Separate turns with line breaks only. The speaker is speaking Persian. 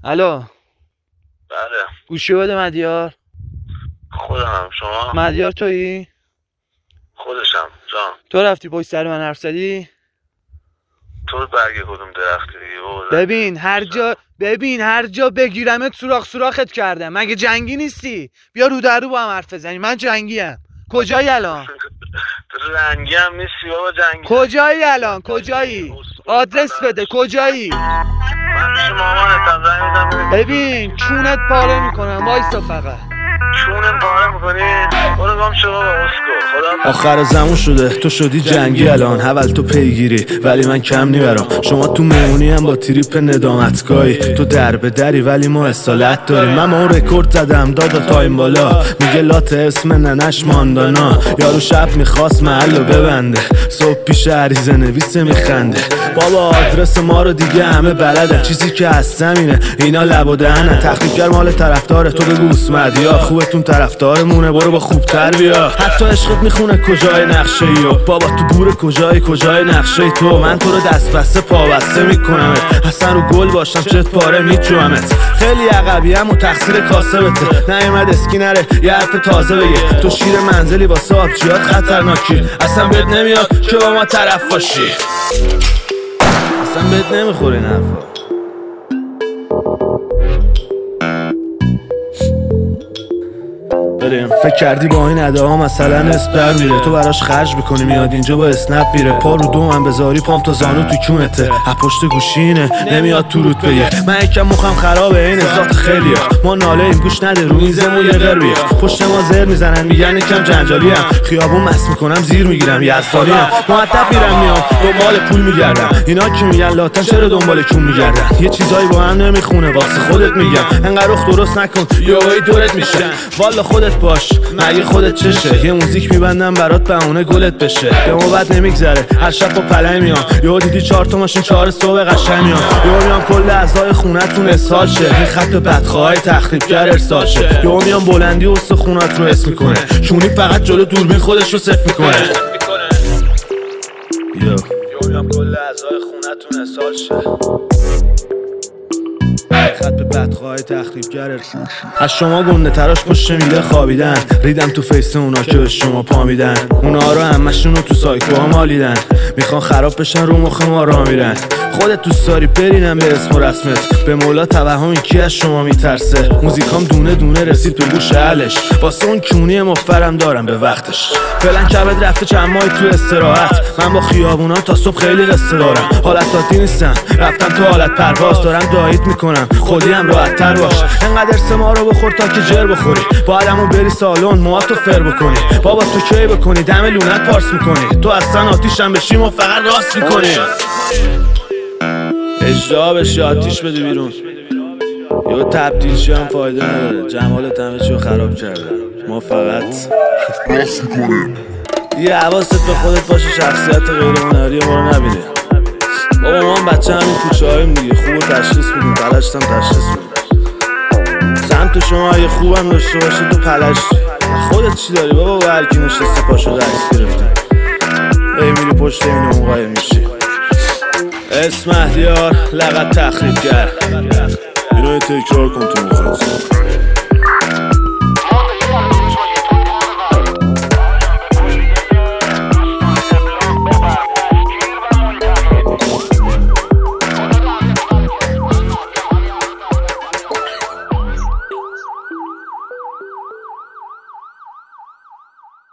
الو
بله
گوشی بده مدیار.
خودم. شما؟
مدیار تویی؟
خودشم جان.
تو رفتی پشت سر من حرف زدی؟
تو برگ کدوم درختی دیگه بابا؟
ببین هر جا بگیرمت سوراخت کردم. مگه جنگی نیستی؟ بیا رو در رو با هم حرف بزنیم. من جنگی ام. کجایی الان؟
تو رنگی هم نیستی بابا جنگی.
کجایی الان؟ کجایی؟ آدرس بده. کجایی؟
من پیش مامانتم زنگ میزنم.
ببین چونت پاره میکنم. وایسا فقط.
چونم پاره میکنی؟ برو گم شو بابا اسکو. خدا
آخر زمان شده تو شدی جنگی الان. حول تو پیگیری ولی من کم نیبرم. شما تو مهمونی هم با تریپ ندامتگاهی. تو در به دری ولی ما اصالت داریم. من اون رکورد زدم دادا تایم بالا. میگه لات اسم ننش ماندانا. یارو شب میخواست محلو ببنده. صبح پیش عریضه نویسه میخنده. بابا آدرس ما رو دیگه همه بلدن. چیزی که هستم اینه اینا لب و دهنن. تخریبگر مال طرفدار تو بگو اسمدیار. خوبتون طرفدارمونه برو با خوبتر بیا. حتی عشقت میخونه کجای نقشه ای. بابا تو بور کجای نقشه ای تو. من تو رو دست بسته پا بسته میکنمت. اصلا رو گل باشم چت پاره میجوامت. خیلی عقبیم و تقصیر کاسبته. نیومد اسکی نره یه حرف تازه بگه. تو شیر منزلی واسه آبجیات خطرناکی. اصلا بهت نمیاد که با ما طرف باشی. اصلا بهت نمیخوره این حرفا. فکر کردی با این ادعا مثلا اسپر میره. تو براش خرج میکنی میاد اینجا با اسنپ میره. پا رو دومم بذاری پام تا زانو تو کونته. پشت گوشینه نمیاد تو روت بگه. من یکم مخم خرابه این ذات خیلیه. ما ناله این گوش نده رو میزمون یه غر بیا. پشت ما زر میزنن میگن یکم جنجالی ام. خیابون مس میکنم زیر میگیرم یزدانی ام. مؤدب میرم میام دنبال پول میگردم. اینا که میگن لاتن چرا دنبال کون میگردن. یه چیزایی با هم نمیخونه واسه خودت میگم. انقدر رخ درست نکن یهویی دورت میشه. والا خودت باش مگه خودت چشه. یه موزیک میبندم برات بهونه گلت بشه. به ما بد نمیگذره هر شب با پلنگ میام. یهو دیدی 4 تا ماشین 4 صبح قشنگ میام. یهو میام کل اعضای خونتون اسهال شه. این خط بدخواه تخریبگر ارسال شه. یهو میام بلندی استخونات رو اسم میکنه. چونی فقط جلو دوربین خودش رو صفر میکنه. یهو میام کل اعضای خونتون اسهال شه. خط بدخواه تخریبگر از شما گنده تراش پشت میله خوابیدن. ریدم تو فیس اونا که به شما پا میدن. اونا رو همشون رو تو سایکوها مالیدن. میخوان خراب بشن رو مخ ما را میرن. خودت دوست داری برینم به اسم و رسمت. به مولا توهم کی از شما میترسه. موزیکام دونه دونه رسید به گوش اهلش. واسه اون کونی مفرم دارم به وقتش. فعلا کبد رفته چند ماه تو استراحت. من با خیابونام تا صبح خیلی قصه دارم. حالت عادی نیستم رفتم تو حالت پرواز. دارم دایت میکنم خودی هم راحت تر باش. انقدر سما رو بخور تا که جر بخوری. باید همون بری سالن موهاتو فر بکنی. بابا تو کی بکنی دم لونت پارس میکنی. تو اصلا آتیشم بشیم و فقط راست میکنی. اجرا بشی آتیش بده بیرون. یه تبدیل شی هم فایده نداره. جمالت همه چیو خراب کرده. ما فقط راست میکنیم. یه حواست به خودت باشه شخصیت غیر هنری ما رو نبینه. بابا ما هم بچه همین کوچه هاییم دیگه. خوب تشخیص میدیم پلشتم تشخیص میدیم. سمت شما اگه خوبم داشته باشی تو پلشتی. خودت چی داری بابا؟ با هرکی نشسته پاشو رئیس گرفته. ای میری پشت این اون قایم میشی. اسم مهدیار لقب تخریبگر. اینو تکرار کن تو مخت.